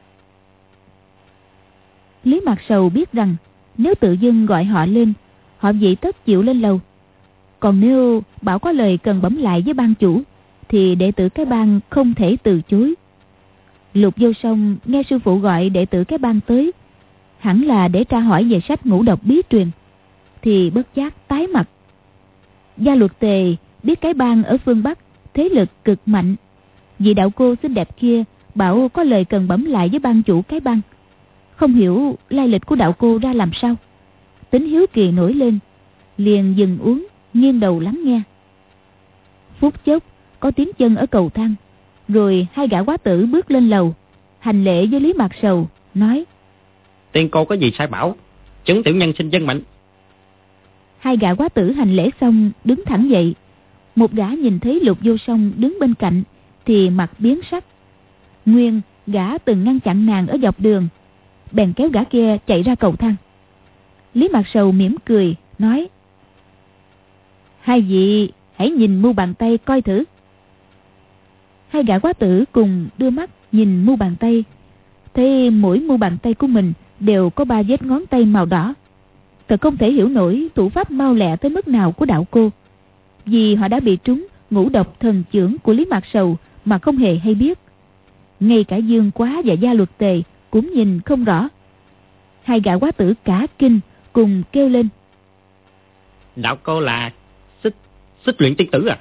Lý Mạc Sầu biết rằng nếu tự dưng gọi họ lên, họ vậy tất chịu lên lầu. Còn nếu bảo có lời cần bẩm lại với ban chủ, thì đệ tử cái bang không thể từ chối. Lục Vô Song nghe sư phụ gọi đệ tử cái bang tới, hẳn là để tra hỏi về sách ngũ độc bí truyền, thì bất giác tái mặt. Gia Luật Tề biết cái bang ở phương Bắc thế lực cực mạnh, vị đạo cô xinh đẹp kia bảo có lời cần bẩm lại với ban chủ cái bang, không hiểu lai lịch của đạo cô ra làm sao. Tính hiếu kỳ nổi lên, liền dừng uống, nghiêng đầu lắng nghe. Phút chốc có tiếng chân ở cầu thang, rồi hai gã quá tử bước lên lầu, hành lễ với Lý Mạc Sầu, nói: tiên cô có gì sai bảo, chúng tiểu nhân xin dân mệnh. Hai gã quá tử hành lễ xong đứng thẳng dậy. Một gã nhìn thấy Lục Vô Song đứng bên cạnh thì mặt biến sắc. Nguyên gã từng ngăn chặn nàng ở dọc đường, bèn kéo gã kia chạy ra cầu thang. Lý Mạc Sầu mỉm cười nói: hai vị hãy nhìn mu bàn tay coi thử. Hai gã quá tử cùng đưa mắt nhìn mu bàn tay, thấy mỗi mu bàn tay của mình đều có ba vết ngón tay màu đỏ. Thật không thể hiểu nổi thủ pháp mau lẹ tới mức nào của đạo cô, vì họ đã bị trúng ngũ độc thần chưởng của Lý Mạc Sầu mà không hề hay biết. Ngay cả Dương Quá và Gia Luật Tề cũng nhìn không rõ. Hai gã quá tử cả kinh cùng kêu lên: đạo cô là xích xích luyện tiên tử à?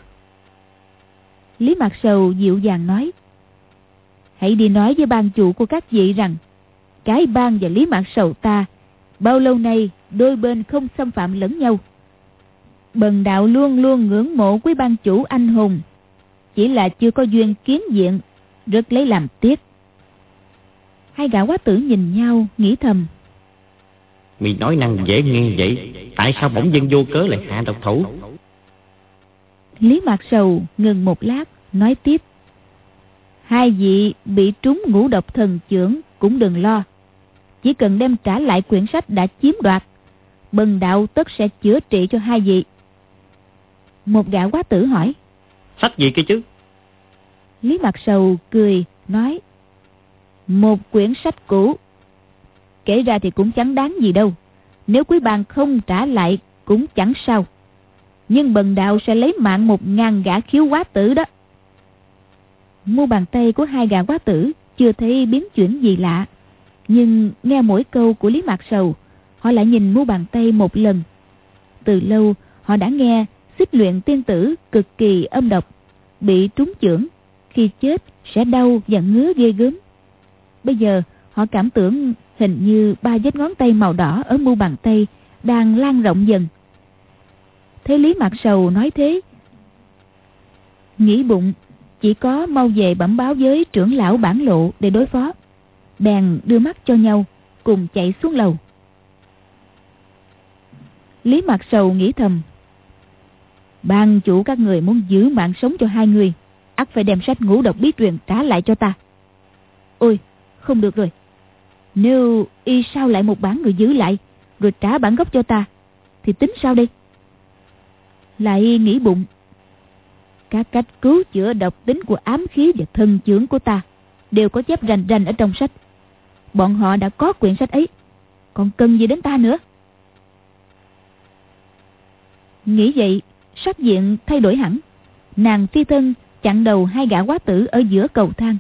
Lý Mạc Sầu dịu dàng nói: hãy đi nói với ban chủ của các vị rằng cái bang và Lý Mạc Sầu ta bao lâu nay đôi bên không xâm phạm lẫn nhau. Bần đạo luôn luôn ngưỡng mộ quý ban chủ anh hùng, chỉ là chưa có duyên kiến diện, rất lấy làm tiếc. Hai gã quá tử nhìn nhau nghĩ thầm: mì nói năng dễ nghe vậy, tại sao bỗng dưng vô cớ lại hạ độc thủ? Lý Mạc Sầu ngừng một lát nói tiếp: hai vị bị trúng ngũ độc thần chưởng cũng đừng lo, chỉ cần đem trả lại quyển sách đã chiếm đoạt, bần đạo tất sẽ chữa trị cho hai vị. Một gã quá tử hỏi: sách gì kia chứ? Lý Mạc Sầu cười nói: một quyển sách cũ, kể ra thì cũng chẳng đáng gì đâu, nếu quý bang không trả lại cũng chẳng sao, nhưng bần đạo sẽ lấy mạng một ngàn gã khiếu quá tử đó. Mu bàn tay của hai gã quá tử chưa thấy biến chuyển gì lạ, nhưng nghe mỗi câu của Lý Mạc Sầu, họ lại nhìn mu bàn tay một lần. Từ lâu họ đã nghe xích luyện tiên tử cực kỳ âm độc, bị trúng chưởng, khi chết sẽ đau và ngứa ghê gớm, Bây giờ họ cảm tưởng hình như ba vết ngón tay màu đỏ ở mu bàn tay đang lan rộng dần. Thấy Lý Mạc Sầu nói thế, nghĩ bụng chỉ có mau về bẩm báo với trưởng lão Bản Lộ để đối phó, bèn đưa mắt cho nhau cùng chạy xuống lầu. Lý Mạc Sầu nghĩ thầm, ban chủ các người muốn giữ mạng sống cho hai người, ắt phải đem sách ngũ độc bí truyền trả lại cho ta. Ôi, không được rồi, nếu y sao lại một bản người giữ lại rồi trả bản gốc cho ta thì tính sao đây? Lại nghĩ bụng, các cách cứu chữa độc tính của ám khí và thân chưởng của ta đều có chép rành rành ở trong sách. Bọn họ đã có quyển sách ấy, còn cần gì đến ta nữa? Nghĩ vậy, sắc diện thay đổi hẳn. Nàng phi thân chặn đầu hai gã quá tử ở giữa cầu thang,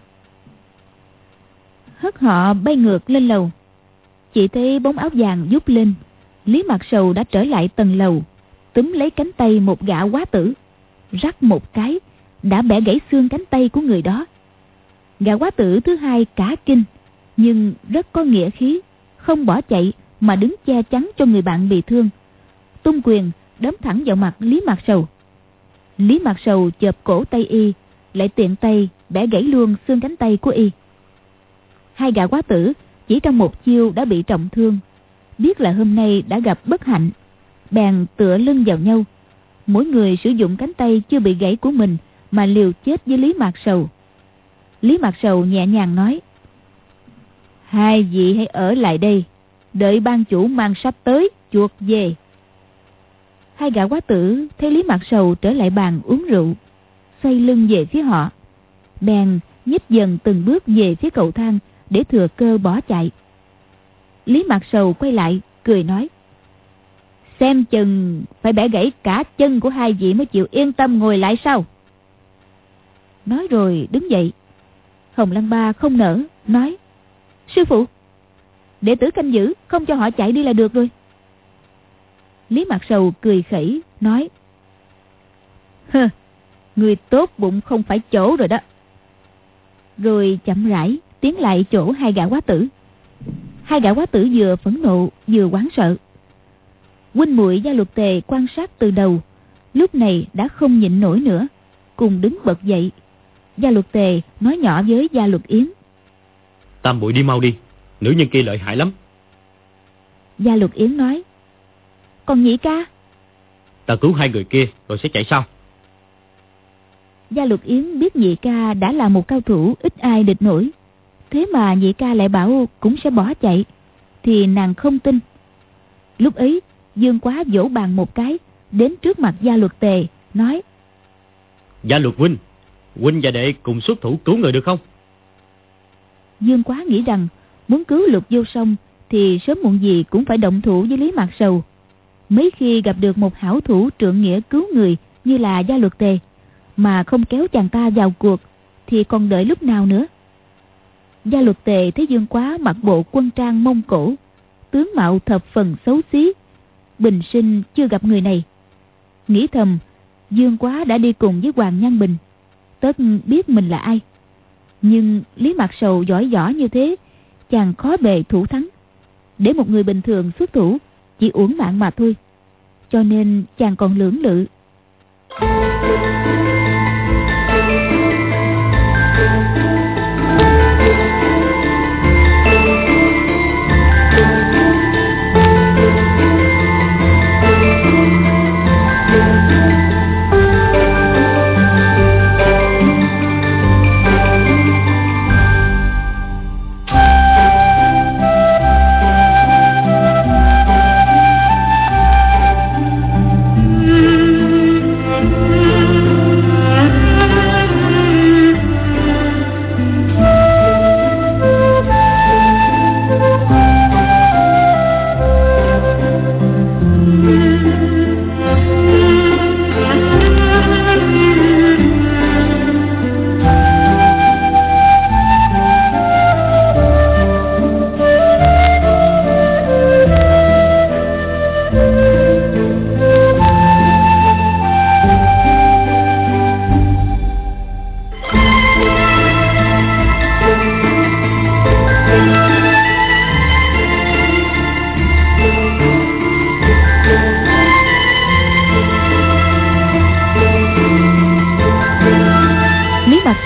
hất họ bay ngược lên lầu. Chỉ thấy bóng áo vàng vút lên, Lý Mạc Sầu đã trở lại tầng lầu, túm lấy cánh tay một gã quá tử, rắc một cái đã bẻ gãy xương cánh tay của người đó. Gã quá tử thứ hai cả kinh, nhưng rất có nghĩa khí, không bỏ chạy mà đứng che chắn cho người bạn bị thương, tung quyền đấm thẳng vào mặt Lý Mạc Sầu. Lý Mạc Sầu chộp cổ tay y, lại tiện tay bẻ gãy luôn xương cánh tay của y. Hai gã quá tử chỉ trong một chiêu đã bị trọng thương, biết là hôm nay đã gặp bất hạnh, bèn tựa lưng vào nhau, mỗi người sử dụng cánh tay chưa bị gãy của mình mà liều chết với Lý Mạc Sầu. Lý Mạc Sầu nhẹ nhàng nói, hai vị hãy ở lại đây, đợi ban chủ mang sách tới chuộc về. Hai gã quá tử thấy Lý Mạc Sầu trở lại bàn uống rượu, xoay lưng về phía họ, bèn nhích dần từng bước về phía cầu thang để thừa cơ bỏ chạy. Lý Mạc Sầu quay lại cười nói, xem chừng phải bẻ gãy cả chân của hai vị mới chịu yên tâm ngồi lại sao? Nói rồi đứng dậy. Hồng Lăng Ba không nỡ, nói, sư phụ, đệ tử canh giữ, không cho họ chạy đi là được rồi. Lý Mạc Sầu cười khẩy, nói, hơ, người tốt bụng không phải chỗ rồi đó. Rồi chậm rãi tiến lại chỗ hai gã quá tử. Hai gã quá tử vừa phẫn nộ vừa hoảng sợ. Huynh muội Gia Luật Tề quan sát từ đầu, lúc này đã không nhịn nổi nữa, cùng đứng bật dậy. Gia Luật Tề nói nhỏ với Gia Luật Yến, Tam muội đi mau đi, nữ nhân kia lợi hại lắm. Gia Luật Yến nói, còn nhị ca? Ta cứu hai người kia rồi sẽ chạy sao? Gia Luật Yến biết nhị ca đã là một cao thủ ít ai địch nổi, thế mà nhị ca lại bảo cũng sẽ bỏ chạy, thì nàng không tin. Lúc ấy Dương Quá vỗ bàn một cái, đến trước mặt Gia Luật Tề, nói, Gia Luật huynh, huynh và đệ cùng xuất thủ cứu người được không? Dương Quá nghĩ rằng muốn cứu Lục Vô Song thì sớm muộn gì cũng phải động thủ với Lý Mạc Sầu. Mấy khi gặp được một hảo thủ trượng nghĩa cứu người như là Gia Luật Tề mà không kéo chàng ta vào cuộc thì còn đợi lúc nào nữa? Gia Luật Tề thấy Dương Quá mặc bộ quân trang Mông Cổ, tướng mạo thập phần xấu xí, bình sinh chưa gặp người này. Nghĩ thầm, Dương Quá đã đi cùng với Hoàng Nhan Bình, tất biết mình là ai. Nhưng Lý Mạc Sầu giỏi võ như thế, chàng khó bề thủ thắng. Để một người bình thường xuất thủ chỉ uổng mạng mà thôi, cho nên chàng còn lưỡng lự.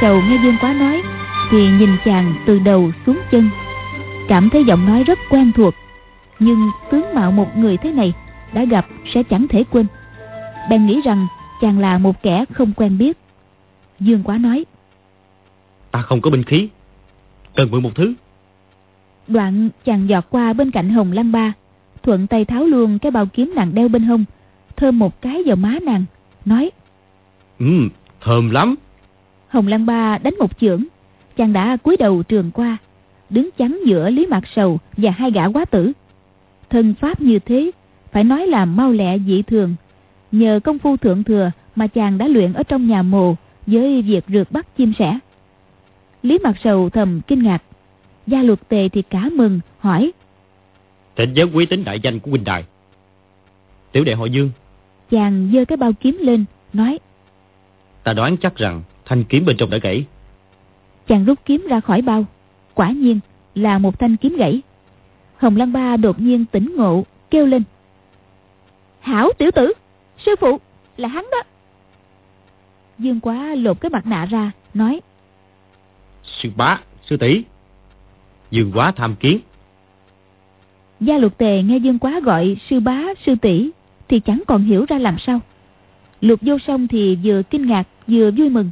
Sầu nghe Dương Quá nói thì nhìn chàng từ đầu xuống chân, cảm thấy giọng nói rất quen thuộc, nhưng tướng mạo một người thế này đã gặp sẽ chẳng thể quên. Bèn nghĩ rằng chàng là một kẻ không quen biết. Dương Quá nói: Ta không có binh khí, cần mượn một thứ. Đoạn chàng giọt qua bên cạnh Hồng Lăng Ba, thuận tay tháo luôn cái bao kiếm nàng đeo bên hông, thơm một cái vào má nàng, nói: Ừ, thơm lắm. Hồng Lăng Ba đánh một chưởng, chàng đã cúi đầu trường qua, đứng chắn giữa Lý Mạc Sầu và hai gã quá tử. Thân pháp như thế phải nói là mau lẹ dị thường, nhờ công phu thượng thừa mà chàng đã luyện ở trong nhà mồ với việc rượt bắt chim sẻ. Lý Mạc Sầu thầm kinh ngạc, Gia Luật Tề thì cả mừng, hỏi: Thỉnh giáo quý tính đại danh của huynh đài. Tiểu đệ họ Dương. Chàng giơ cái bao kiếm lên, nói: Ta đoán chắc rằng thanh kiếm bên trong đã gãy. Chàng rút kiếm ra khỏi bao, quả nhiên là một thanh kiếm gãy. Hồng Lăng Ba đột nhiên tỉnh ngộ, kêu lên: Hảo tiểu tử, sư phụ, là hắn đó. Dương Quá lột cái mặt nạ ra, nói: Sư bá, sư tỷ, Dương Quá tham kiến. Gia Luật Tề nghe Dương Quá gọi sư bá sư tỷ thì chẳng còn hiểu ra làm sao. Lục Vô Song thì vừa kinh ngạc vừa vui mừng.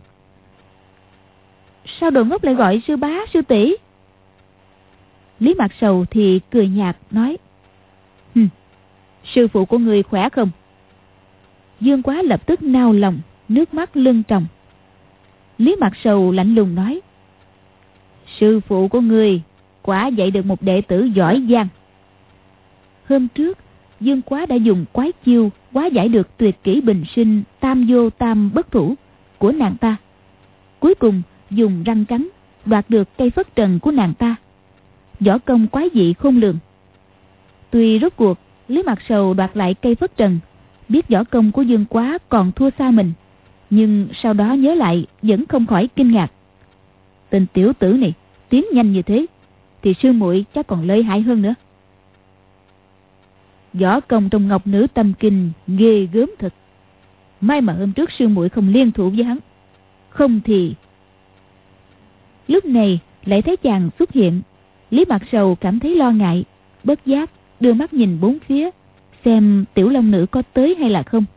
Sao đồ ngốc lại gọi sư bá sư tỷ? Lý Mạc Sầu thì cười nhạt nói: Hừm, sư phụ của người khỏe không? Dương Quá lập tức nao lòng, nước mắt lưng tròng. Lý Mạc Sầu lạnh lùng nói: Sư phụ của người quả dạy được một đệ tử giỏi giang. Hôm trước Dương Quá đã dùng quái chiêu hóa giải được tuyệt kỹ bình sinh tam vô tam bất thủ của nàng ta, cuối cùng dùng răng cắn đoạt được cây phất trần của nàng ta. Võ công quái dị khôn lường. Tuy rốt cuộc Lý Mạc Sầu đoạt lại cây phất trần, biết võ công của Dương Quá còn thua xa mình, nhưng sau đó nhớ lại vẫn không khỏi kinh ngạc. Tên tiểu tử này tiến nhanh như thế thì sư muội chắc còn lợi hại hơn nữa. Võ công trong Ngọc Nữ Tâm Kinh ghê gớm thật. May mà hôm trước sư muội không liên thủ với hắn, không thì... Lúc này lại thấy chàng xuất hiện. Lý Mạc Sầu cảm thấy lo ngại, bất giác đưa mắt nhìn bốn phía, xem tiểu long nữ có tới hay là không.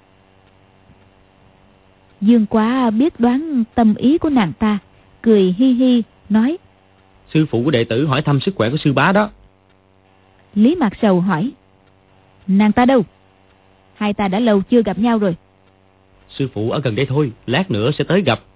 Dương Quá biết đoán tâm ý của nàng ta, cười hi hi nói: Sư phụ của đệ tử hỏi thăm sức khỏe của sư bá đó. Lý Mạc Sầu hỏi: Nàng ta đâu? Hai ta đã lâu chưa gặp nhau rồi. Sư phụ ở gần đây thôi, lát nữa sẽ tới gặp.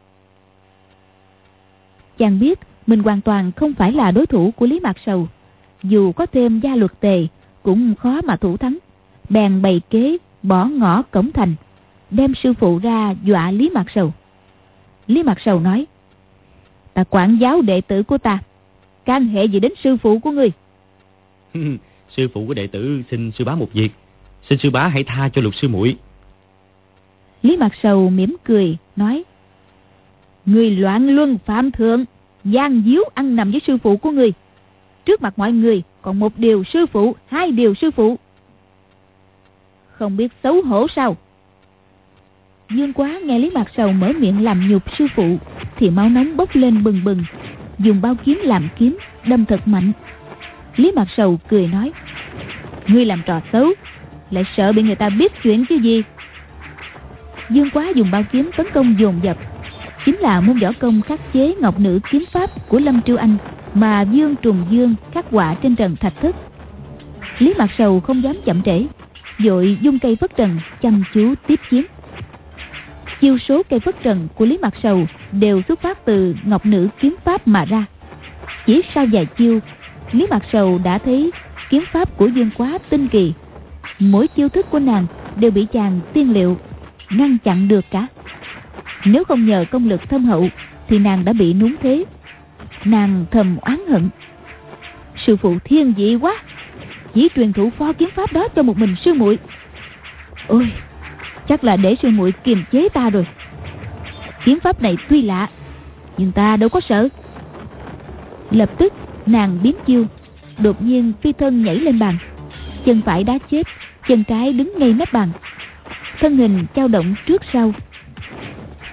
Chàng biết mình hoàn toàn không phải là đối thủ của Lý Mạc Sầu, dù có thêm Gia Luật Tề cũng khó mà thủ thắng. Bèn bày kế bỏ ngõ cổng thành, đem sư phụ ra dọa Lý Mạc Sầu. Lý Mạc Sầu nói: Ta quản giáo đệ tử của ta, can hệ gì đến sư phụ của ngươi? Sư phụ của đệ tử xin sư bá một việc, xin sư bá hãy tha cho Lục sư muội. Lý Mạc Sầu mỉm cười nói: Ngươi loạn luân phạm thượng, gian díu ăn nằm với sư phụ của ngươi. Trước mặt mọi người còn một điều sư phụ, hai điều sư phụ, không biết xấu hổ sao? Dương Quá nghe Lý Mạc Sầu mở miệng làm nhục sư phụ thì máu nóng bốc lên bừng bừng, dùng bao kiếm làm kiếm đâm thật mạnh. Lý Mạc Sầu cười nói: Ngươi làm trò xấu, lại sợ bị người ta biết chuyện chứ gì? Dương Quá dùng bao kiếm tấn công dồn dập, chính là môn võ công khắc chế Ngọc Nữ kiếm pháp của Lâm Triêu Anh mà Dương Trùng Dương khắc họa trên trần thạch thất. Lý Mạc Sầu không dám chậm trễ, vội dung cây phất trần chăm chú tiếp chiến. Chiêu số cây phất trần của Lý Mạc Sầu đều xuất phát từ Ngọc Nữ kiếm pháp mà ra. Chỉ sau vài chiêu, Lý Mạc Sầu đã thấy kiếm pháp của Dương Quá tinh kỳ, mỗi chiêu thức của nàng đều bị chàng tiên liệu ngăn chặn được cả. Nếu không nhờ công lực thâm hậu thì nàng đã bị núng thế. Nàng thầm oán hận: Sư phụ thiên vị quá, chỉ truyền thụ phó kiếm pháp đó cho một mình sư muội. Ôi, chắc là để sư muội kiềm chế ta rồi. Kiếm pháp này tuy lạ, nhưng ta đâu có sợ. Lập tức nàng biến chiêu, đột nhiên phi thân nhảy lên bàn, chân phải đá chết, chân trái đứng ngay mép bàn, thân hình dao động trước sau.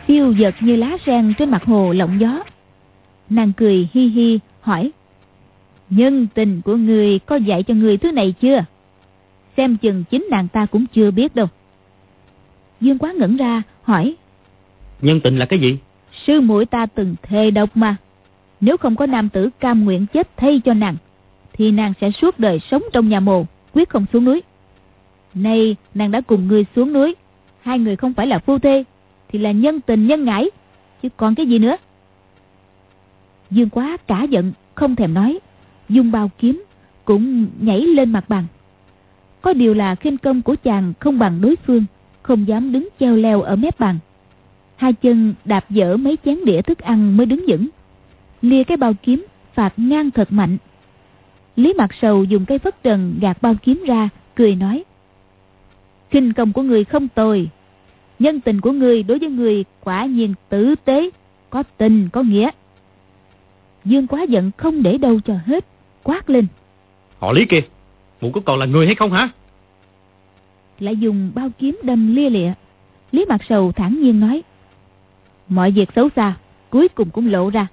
phiêu dật như lá sen trên mặt hồ lộng gió. Nàng cười hi hi hỏi: nhân tình của người có dạy cho người thứ này chưa? Xem chừng chính nàng ta cũng chưa biết đâu. Dương Quá ngẩn ra hỏi: nhân tình là cái gì? Sư muội ta từng thề độc mà, nếu không có nam tử cam nguyện chết thay cho nàng, thì nàng sẽ suốt đời sống trong nhà mồ, quyết không xuống núi. Nay nàng đã cùng người xuống núi, hai người không phải là phu thê thì là nhân tình nhân ngãi, chứ còn cái gì nữa. Dương Quá cả giận không thèm nói, dung bao kiếm cũng nhảy lên mặt bằng. Có điều là khinh công của chàng không bằng đối phương, không dám đứng treo leo ở mép bàn. Hai chân đạp dở mấy chén đĩa thức ăn mới đứng vững, lia cái bao kiếm phạt ngang thật mạnh. Lý Mạc Sầu dùng cây phất trần gạt bao kiếm ra, cười nói: khinh công của người không tồi, nhân tình của người đối với người quả nhiên tử tế, có tình có nghĩa. Dương Quá giận không để đâu cho hết, quát lên: họ Lý kia, mụ có còn là người hay không hả? Lại dùng bao kiếm đâm lia lịa. Lý Mạc Sầu thản nhiên nói: mọi việc xấu xa cuối cùng cũng lộ ra.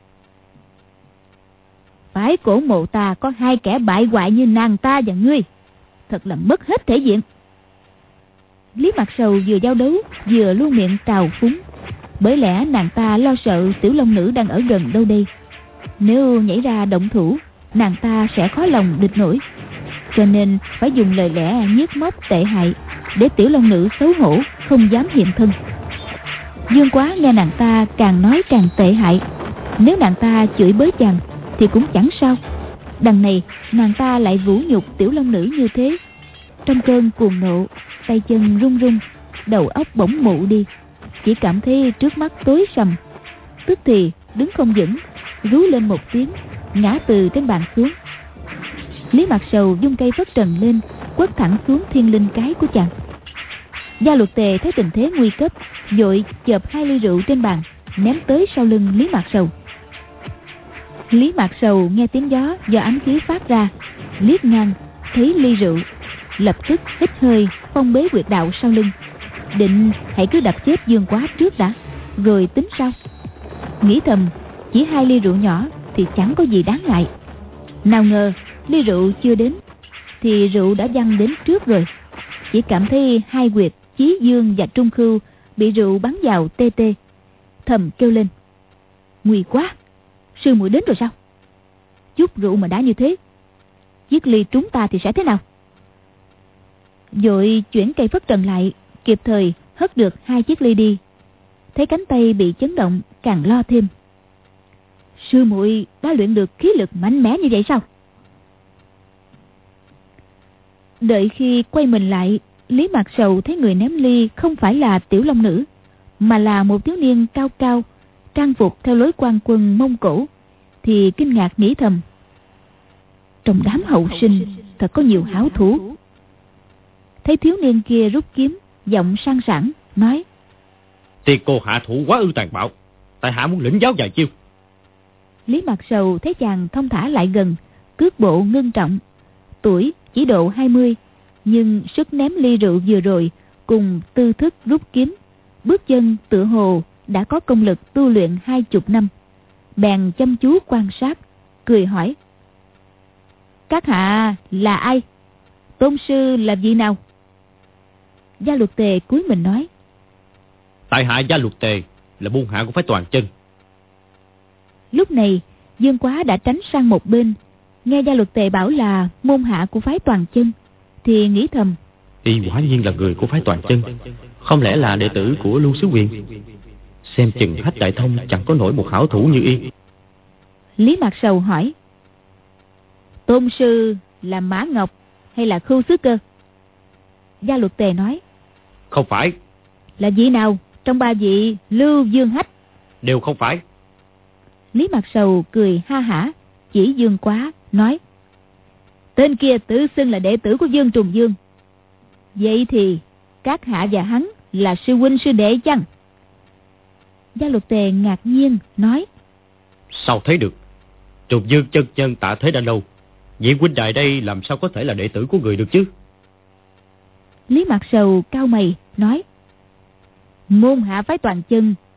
Phải cổ mộ ta có hai kẻ bại hoại như nàng ta và ngươi, thật là mất hết thể diện. Lý Mạc Sầu vừa giao đấu vừa luôn miệng trào phúng, bởi lẽ nàng ta lo sợ Tiểu Long Nữ đang ở gần đâu đây. Nếu nhảy ra động thủ, nàng ta sẽ khó lòng địch nổi, cho nên phải dùng lời lẽ nhiếc móc tệ hại để Tiểu Long Nữ xấu hổ không dám hiện thân. Dương Quá nghe nàng ta càng nói càng tệ hại, nếu nàng ta chửi bới chàng thì cũng chẳng sao, đằng này nàng ta lại vũ nhục Tiểu Long Nữ như thế. Trong cơn cuồng nộ, tay chân run run, đầu óc bỗng mụ đi, chỉ cảm thấy trước mắt tối sầm, tức thì đứng không vững, rú lên một tiếng, ngã từ trên bàn xuống. Lý Mạc Sầu dung cây phất trần lên, quất thẳng xuống thiên linh cái của chàng. Gia Luật Tề thấy tình thế nguy cấp, vội chộp hai ly rượu trên bàn, ném tới sau lưng Lý Mạc Sầu. Lý Mạc Sầu nghe tiếng gió do ánh khí phát ra, liếc ngang thấy ly rượu, lập tức hít hơi phong bế huyệt đạo sau lưng, định hãy cứ đập chết Dương Quá trước đã, rồi tính sau. Nghĩ thầm chỉ hai ly rượu nhỏ thì chẳng có gì đáng ngại. Nào ngờ ly rượu chưa đến thì rượu đã văng đến trước rồi. Chỉ cảm thấy hai huyệt Chí Dương và Trung Khưu bị rượu bắn vào tê tê, thầm kêu lên: nguy quá, sư muội đến rồi sao? Chút rượu mà đã như thế, chiếc ly trúng ta thì sẽ thế nào? Vội chuyển cây phất trần lại, kịp thời hất được hai chiếc ly đi. Thấy cánh tay bị chấn động, càng lo thêm: sư muội đã luyện được khí lực mạnh mẽ như vậy sao? Đợi khi quay mình lại, Lý Mạc Sầu thấy người ném ly không phải là Tiểu Long Nữ, mà là một thiếu niên cao cao, trang phục theo lối quan quân Mông Cổ, thì kinh ngạc nghĩ thầm: trong đám hậu sinh thật có nhiều hảo thủ. Thấy thiếu niên kia rút kiếm, giọng sang sảng nói: Tiền cô hạ thủ quá ư tàn bạo, tại hạ muốn lĩnh giáo vài chiêu. Lý Mạc Sầu thấy chàng thông thả lại gần, cước bộ ngưng trọng, tuổi chỉ độ hai mươi, nhưng sức ném ly rượu vừa rồi cùng tư thức rút kiếm, bước chân tựa hồ đã có công lực tu luyện hai chục năm. Bèn chăm chú quan sát, cười hỏi: các hạ là ai? Tôn sư là vị nào? Gia Luật Tề cúi mình nói: tại hạ Gia Luật Tề, là môn hạ của phái Toàn Chân. Lúc này Dương Quá đã tránh sang một bên, nghe Gia Luật Tề bảo là môn hạ của phái Toàn Chân thì nghĩ thầm: y quả nhiên là người của phái Toàn Chân, không lẽ là đệ tử của Lưu Xứ Quyền? Xem chừng Hách Đại Thông chẳng có nổi một hảo thủ như y. Lý Mạc Sầu hỏi: tôn sư là Mã Ngọc hay là Khưu Xứ Cơ? Gia Luật Tề nói: không phải. Là vị nào trong ba vị Lưu, Dương, Hách? Đều không phải. Lý Mạc Sầu cười ha hả, chỉ Dương Quá nói: tên kia tự xưng là đệ tử của Dương Trùng Dương. Vậy thì các hạ và hắn là sư huynh sư đệ chăng? Gia Luật Tề ngạc nhiên nói: sao thấy được? Trùng Dương chân nhân tạ thế đã lâu, vị huynh đài đây làm sao có thể là đệ tử của người được chứ? Lý Mạc Sầu cau mày nói: môn hạ phái Toàn Chân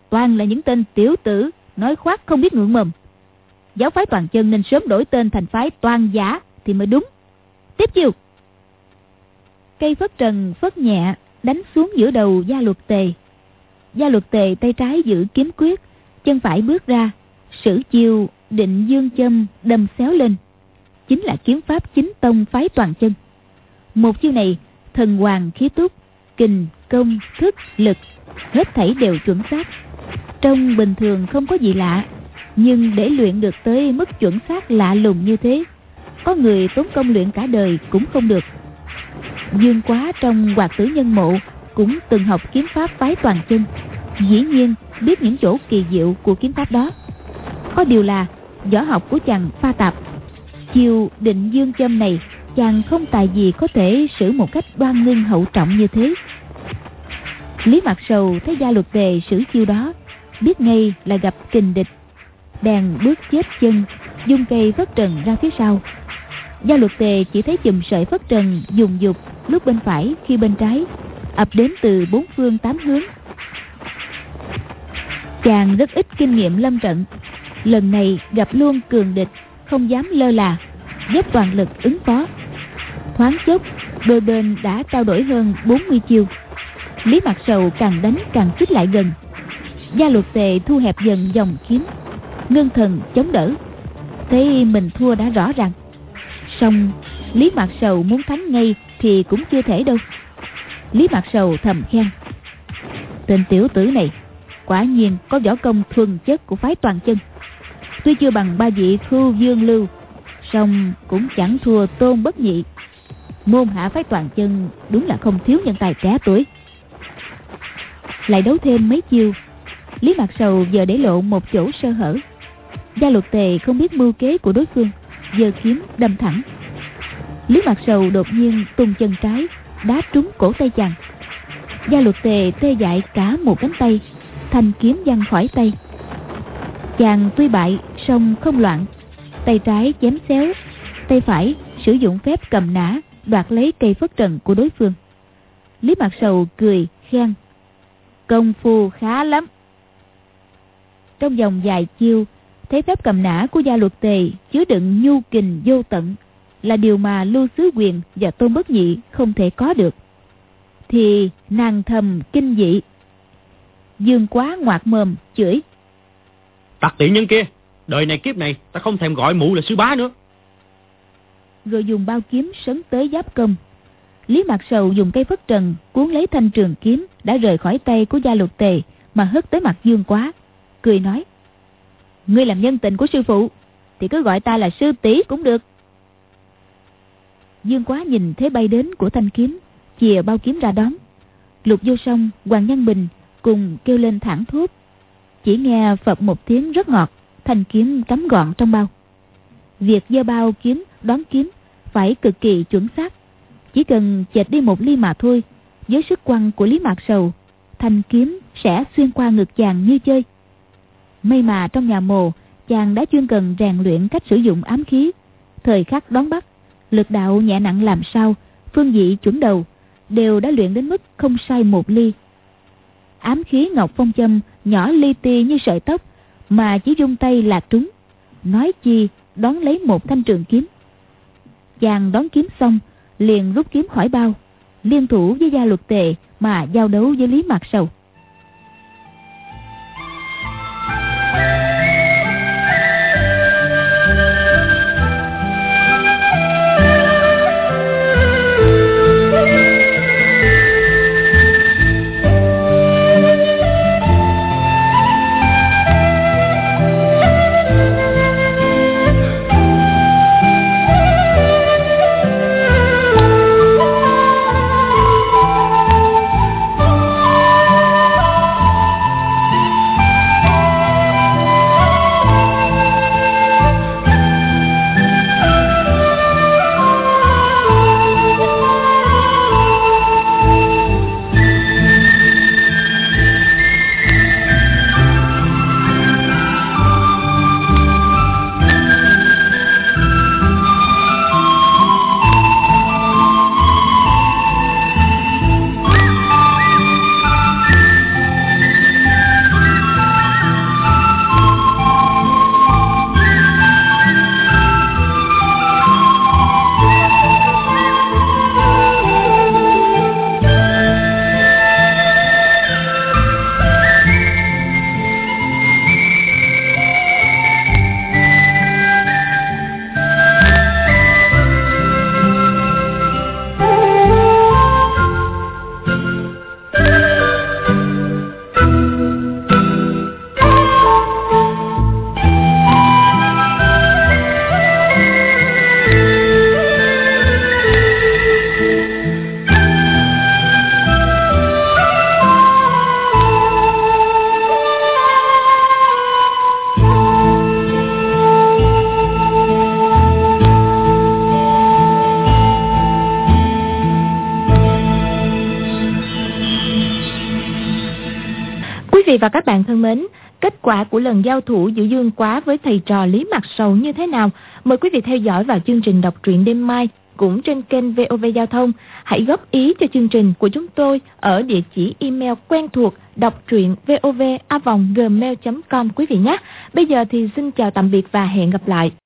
toàn là những tên tiểu tử nói khoác không biết ngượng mồm. Giáo phái Toàn Chân nên sớm đổi tên thành phái Toàn Giả thì mới đúng. Tiếp chiêu. Cây phất trần phất nhẹ đánh xuống giữa đầu Gia Luật Tề. Gia Luật Tề tay trái giữ kiếm quyết, chân phải bước ra, sử chiêu Định Dương Châm đâm xéo lên, chính là kiếm pháp chính tông phái Toàn Chân. Một chiêu này thần hoàng khí túc, kình công thức lực hết thảy đều chuẩn xác. Trong bình thường không có gì lạ, nhưng để luyện được tới mức chuẩn xác lạ lùng như thế, có người tốn công luyện cả đời cũng không được. Dương Quá trong Hoạt Tử Nhân Mộ cũng từng học kiếm pháp phái Toàn Chân, dĩ nhiên biết những chỗ kỳ diệu của kiếm pháp đó. Có điều là võ học của chàng pha tạp. Chiêu Định Dương Châm này chàng không tài gì có thể sử một cách đoan ngưng hậu trọng như thế. Lý Mạc Sầu thấy Gia Luật Tề sử chiêu đó, biết ngay là gặp kình địch, bèn bước chết chân, dung cây phất trần ra phía sau. Gia Luật Tề chỉ thấy chùm sợi phất trần dùng dục lúc bên phải khi bên trái, ập đến từ bốn phương tám hướng. Chàng rất ít kinh nghiệm lâm trận, lần này gặp luôn cường địch, không dám lơ là, dốc toàn lực ứng phó. Thoáng chốc đôi bên đã trao đổi hơn bốn mươi chiêu. Lý Mạc Sầu càng đánh càng xích lại gần. Gia Luật Tề thu hẹp dần dòng kiếm, ngưng thần chống đỡ, thấy mình thua đã rõ ràng. Song Lý Mạc Sầu muốn thắng ngay thì cũng chưa thể đâu. Lý Mạc Sầu thầm khen, tên tiểu tử này quả nhiên có võ công thuần chất của phái Toàn Chân. Tuy chưa bằng ba vị Khưu Dương Lưu, song cũng chẳng thua Tôn Bất Nhị. Môn hạ phái Toàn Chân đúng là không thiếu nhân tài trẻ tuổi. Lại đấu thêm mấy chiêu, Lý Mạc Sầu giờ để lộ một chỗ sơ hở. Gia Luật Tề không biết mưu kế của đối phương, giơ kiếm đâm thẳng. Lý Mạc Sầu đột nhiên tung chân trái đá trúng cổ tay chàng. Gia Luật Tề tê dại cả một cánh tay, thanh kiếm văng khỏi tay. Chàng tuy bại song không loạn, tay trái chém xéo, tay phải sử dụng phép cầm nã đoạt lấy cây phất trần của đối phương. Lý Mạc Sầu cười khen, công phu khá lắm. Trong vòng vài chiêu, thấy phép cầm nã của Gia Luật Tề chứa đựng nhu kình vô tận, là điều mà Lưu Xứ Quyền và Tôn Bất Nhị không thể có được, thì nàng thầm kinh dị. Dương Quá ngoạc mồm chửi, Tặc tiện nhân kia, đời này kiếp này ta không thèm gọi mụ là sư bá nữa. Rồi dùng bao kiếm sấn tới giáp công. Lý Mạc Sầu dùng cây phất trần cuốn lấy thanh trường kiếm đã rời khỏi tay của Gia Luật Tề mà hất tới mặt Dương Quá, cười nói, ngươi làm nhân tình của sư phụ thì cứ gọi ta là sư tỷ cũng được. Dương Quá nhìn thế bay đến của thanh kiếm, chìa bao kiếm ra đón. Lục Vô Song, Hoàng Nhân Bình cùng kêu lên thảng thốt. Chỉ nghe phập một tiếng rất ngọt, thanh kiếm cắm gọn trong bao. Việc giơ bao kiếm đón kiếm phải cực kỳ chuẩn xác, chỉ cần chệch đi một ly mà thôi, với sức quăng của Lý Mạc Sầu, thanh kiếm sẽ xuyên qua ngực chàng như chơi. May mà trong nhà mồ chàng đã chuyên cần rèn luyện cách sử dụng ám khí, thời khắc đón bắt, lực đạo nhẹ nặng làm sao, phương vị chuẩn đầu đều đã luyện đến mức không sai một ly. Ám khí Ngọc Phong Châm nhỏ li ti như sợi tóc, mà chỉ vung tay là trúng, nói chi đón lấy một thanh trường kiếm. Chàng đón kiếm xong liền rút kiếm khỏi bao, liên thủ với Gia Luật Tề mà giao đấu với Lý Mạc Sầu. vị và các bạn thân mến, kết quả của lần giao thủ giữa Dương Quá với thầy trò Lý Mặt Sầu như thế nào? Mời quý vị theo dõi vào chương trình đọc truyện đêm mai cũng trên kênh vê o vê Giao thông. Hãy góp ý cho chương trình của chúng tôi ở địa chỉ email quen thuộc đọc truyện vov a vòng gmail chấm com quý vị nhé. Bây giờ thì xin chào tạm biệt và hẹn gặp lại.